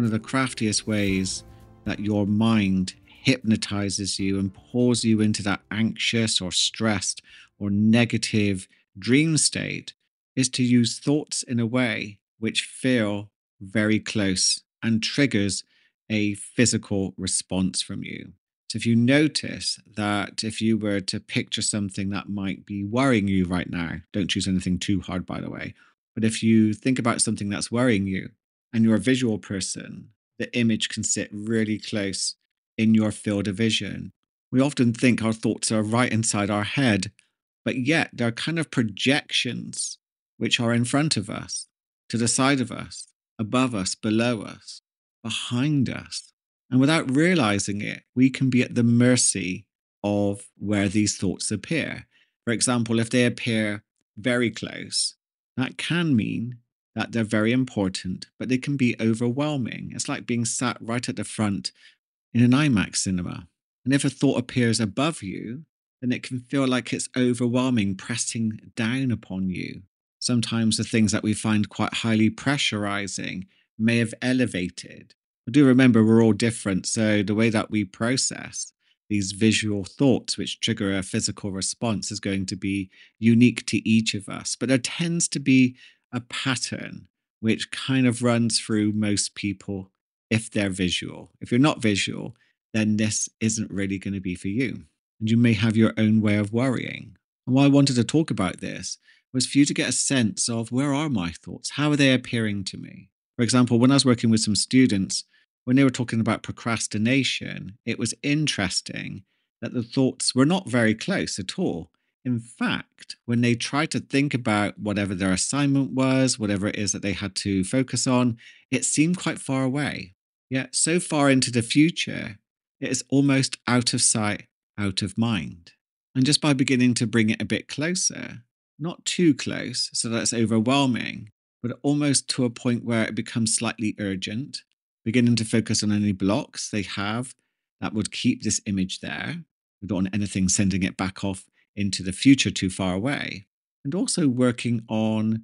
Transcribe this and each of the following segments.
one of the craftiest ways that your mind hypnotizes you and pulls you into that anxious or stressed or negative dream state is to use thoughts in a way which feel very close and triggers a physical response from you. So if you notice that if you were to picture something that might be worrying you right now, don't choose anything too hard, by the way. But if you think about something that's worrying you and you're a visual person, the image can sit really close in your field of vision. We often think our thoughts are right inside our head, but yet they're kind of projections which are in front of us, to the side of us, above us, below us, behind us. And without realizing it, we can be at the mercy of where these thoughts appear. For example, if they appear very close, that can mean that they're very important, but they can be overwhelming. It's like being sat right at the front in an IMAX cinema. And if a thought appears above you, then it can feel like it's overwhelming, pressing down upon you. Sometimes the things that we find quite highly pressurizing may have elevated. But do remember, we're all different. So the way that we process these visual thoughts, which trigger a physical response, is going to be unique to each of us. But there tends to be a pattern which kind of runs through most people if they're visual. If you're not visual, then this isn't really going to be for you. And you may have your own way of worrying. And why I wanted to talk about this was for you to get a sense of, where are my thoughts? How are they appearing to me? For example, when I was working with some students, when they were talking about procrastination, it was interesting that the thoughts were not very close at all. In fact, when they tried to think about whatever their assignment was, whatever it is that they had to focus on, it seemed quite far away. Yet so far into the future, it is almost out of sight, out of mind. And just by beginning to bring it a bit closer, not too close so that it's overwhelming, but almost to a point where it becomes slightly urgent, beginning to focus on any blocks they have that would keep this image there. We don't want anything sending it back off into the future too far away. And also working on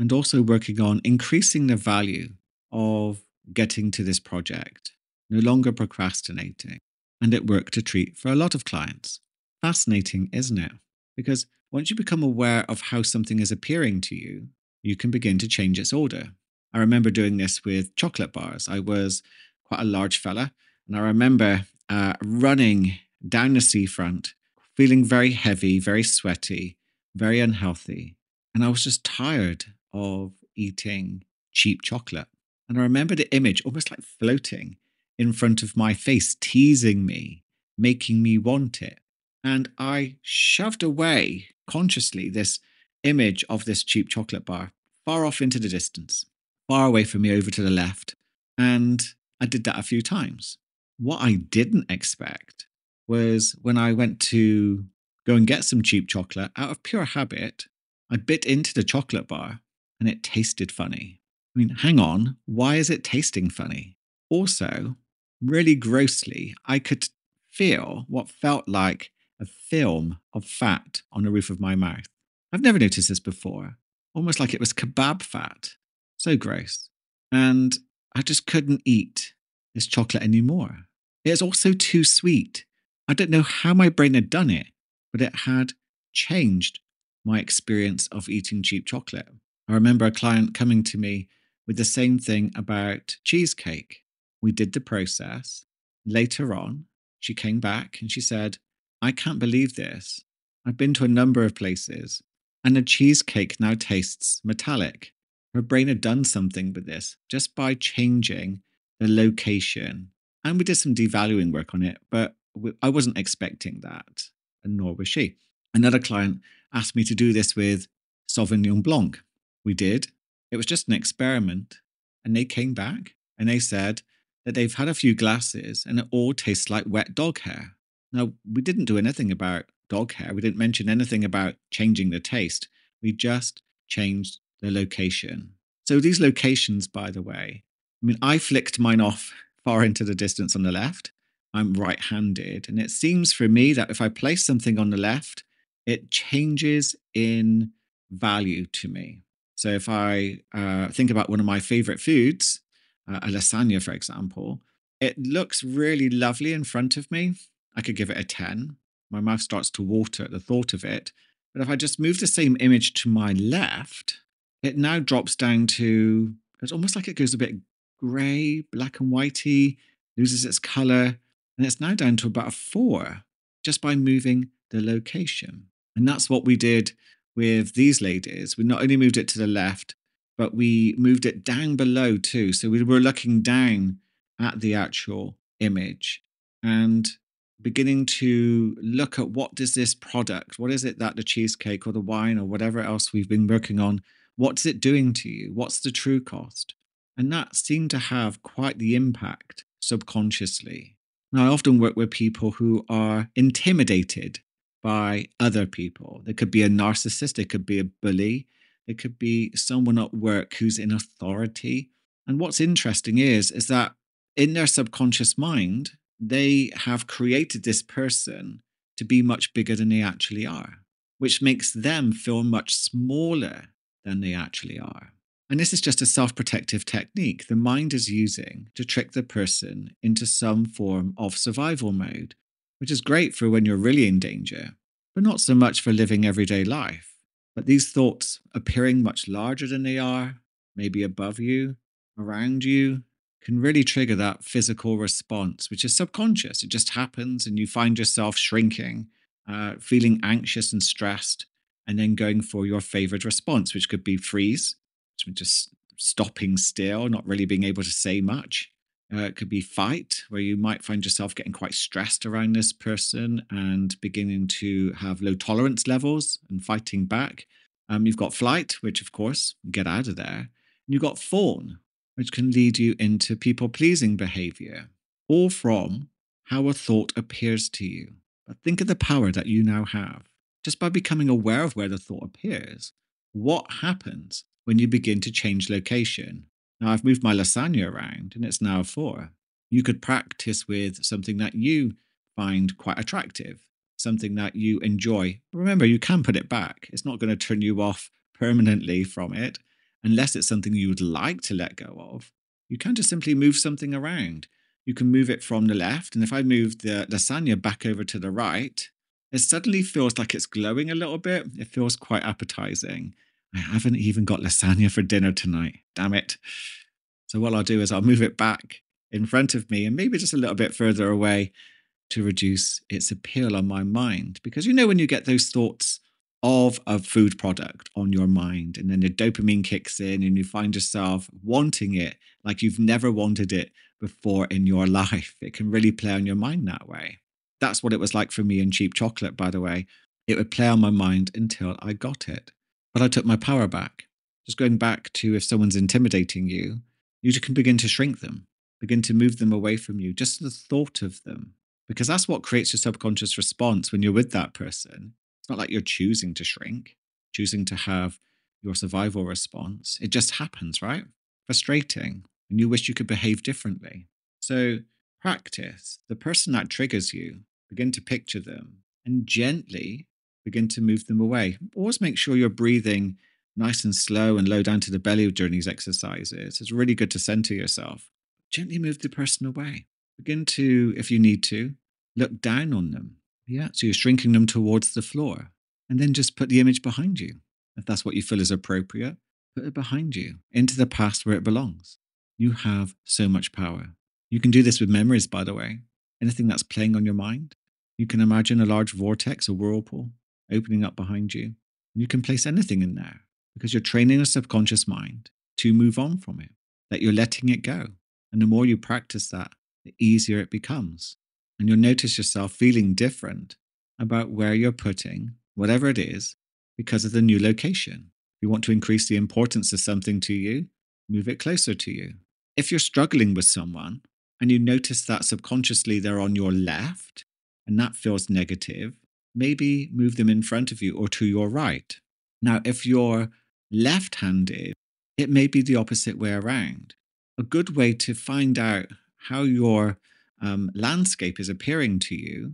increasing the value of getting to this project, no longer procrastinating. And it worked a treat for a lot of clients. Fascinating, isn't it? Because once you become aware of how something is appearing to you, you can begin to change its order. I remember doing this with chocolate bars. I was quite a large fella, and I remember running down the seafront, feeling very heavy, very sweaty, very unhealthy. And I was just tired of eating cheap chocolate. And I remember the image almost like floating in front of my face, teasing me, making me want it. And I shoved away consciously this image of this cheap chocolate bar far off into the distance, far away from me over to the left. And I did that a few times. What I didn't expect was when I went to go and get some cheap chocolate, out of pure habit, I bit into the chocolate bar and it tasted funny. I mean, hang on, why is it tasting funny? Also, really grossly, I could feel what felt like a film of fat on the roof of my mouth. I've never noticed this before, almost like it was kebab fat. So gross. And I just couldn't eat this chocolate anymore. It's also too sweet. I don't know how my brain had done it, but it had changed my experience of eating cheap chocolate. I remember a client coming to me with the same thing about cheesecake. We did the process. Later on, she came back and she said, I can't believe this. I've been to a number of places and the cheesecake now tastes metallic. Her brain had done something with this just by changing the location. And we did some devaluing work on it, but I wasn't expecting that, and nor was she. Another client asked me to do this with Sauvignon Blanc. We did. It was just an experiment. And they came back and they said that they've had a few glasses and it all tastes like wet dog hair. Now, we didn't do anything about dog hair. We didn't mention anything about changing the taste. We just changed the location. So these locations, by the way, I mean, I flicked mine off far into the distance on the left. I'm right-handed. And it seems for me that if I place something on the left, it changes in value to me. So if I think about one of my favorite foods, a lasagna, for example, it looks really lovely in front of me. I could give it a 10. My mouth starts to water at the thought of it. But if I just move the same image to my left, it now drops down to, it's almost like it goes a bit grey, black and whitey, loses its colour, and it's now down to about a 4 just by moving the location. And that's what we did with these ladies. We not only moved it to the left, but we moved it down below too. So we were looking down at the actual image and beginning to look at what does this product, what is it that the cheesecake or the wine or whatever else we've been working on, what's it doing to you? What's the true cost? And that seemed to have quite the impact subconsciously. Now, I often work with people who are intimidated by other people. They could be a narcissist, they could be a bully, it could be someone at work who's in authority. And what's interesting is that in their subconscious mind, they have created this person to be much bigger than they actually are, which makes them feel much smaller than they actually are. And this is just a self protective technique the mind is using to trick the person into some form of survival mode, which is great for when you're really in danger, but not so much for living everyday life. But these thoughts appearing much larger than they are, maybe above you, around you, can really trigger that physical response, which is subconscious. It just happens, and you find yourself shrinking, feeling anxious and stressed, and then going for your favorite response, which could be freeze, which means just stopping still, not really being able to say much. It could be fight, where you might find yourself getting quite stressed around this person and beginning to have low tolerance levels and fighting back. You've got flight, which, of course, get out of there. And you've got fawn, which can lead you into people pleasing behavior, all from how a thought appears to you. But think of the power that you now have. Just by becoming aware of where the thought appears, what happens when you begin to change location? Now, I've moved my lasagna around and it's now a 4. You could practice with something that you find quite attractive, something that you enjoy. Remember, you can put it back. It's not going to turn you off permanently from it unless it's something you would like to let go of. You can just simply move something around. You can move it from the left. And if I move the lasagna back over to the right, it suddenly feels like it's glowing a little bit. It feels quite appetizing. I haven't even got lasagna for dinner tonight. Damn it. So what I'll do is I'll move it back in front of me and maybe just a little bit further away to reduce its appeal on my mind. Because when you get those thoughts of a food product on your mind, and then the dopamine kicks in and you find yourself wanting it like you've never wanted it before in your life, it can really play on your mind that way. That's what it was like for me in cheap chocolate, by the way. It would play on my mind until I got it. But I took my power back. Just going back to if someone's intimidating you, you can begin to shrink them, begin to move them away from you, just the thought of them. Because that's what creates your subconscious response when you're with that person. It's not like you're choosing to shrink, choosing to have your survival response. It just happens, right? Frustrating. And you wish you could behave differently. So practice the person that triggers you, begin to picture them and gently begin to move them away. Always make sure you're breathing nice and slow and low down to the belly during these exercises. It's really good to center yourself. Gently move the person away. Begin to, if you need to, look down on them. Yeah, so you're shrinking them towards the floor. And then just put the image behind you. If that's what you feel is appropriate, put it behind you, into the past where it belongs. You have so much power. You can do this with memories, by the way. Anything that's playing on your mind. You can imagine a large vortex, a whirlpool, opening up behind you. And you can place anything in there because you're training a subconscious mind to move on from it, that you're letting it go. And the more you practice that, the easier it becomes. And you'll notice yourself feeling different about where you're putting whatever it is because of the new location. If you want to increase the importance of something to you, move it closer to you. If you're struggling with someone and you notice that subconsciously they're on your left and that feels negative, maybe move them in front of you or to your right. Now, if you're left handed, it may be the opposite way around. A good way to find out how your landscape is appearing to you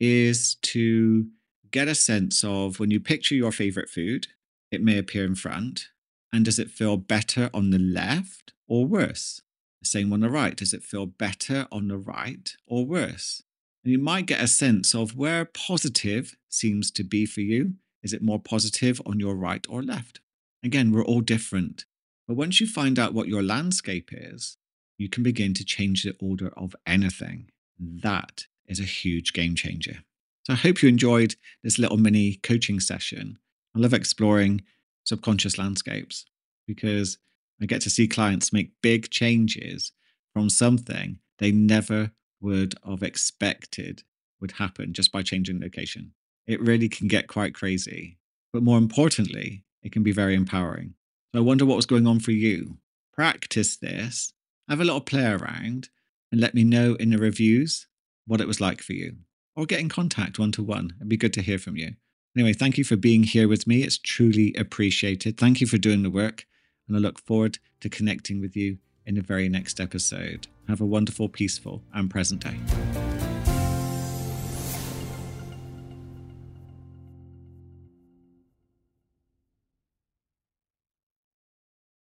is to get a sense of when you picture your favorite food, it may appear in front. And does it feel better on the left or worse? The same on the right. Does it feel better on the right or worse? And you might get a sense of where positive seems to be for you. Is it more positive on your right or left? Again, we're all different. But once you find out what your landscape is, you can begin to change the order of anything. That is a huge game changer. So I hope you enjoyed this little mini coaching session. I love exploring subconscious landscapes because I get to see clients make big changes from something they never would have expected would happen just by changing location. It really can get quite crazy. But more importantly, it can be very empowering. So I wonder what was going on for you. Practice this, have a little play around, and let me know in the reviews what it was like for you. Or get in contact one to one. It'd be good to hear from you. Anyway, thank you for being here with me. It's truly appreciated. Thank you for doing the work. And I look forward to connecting with you in the very next episode. Have a wonderful, peaceful, and present day.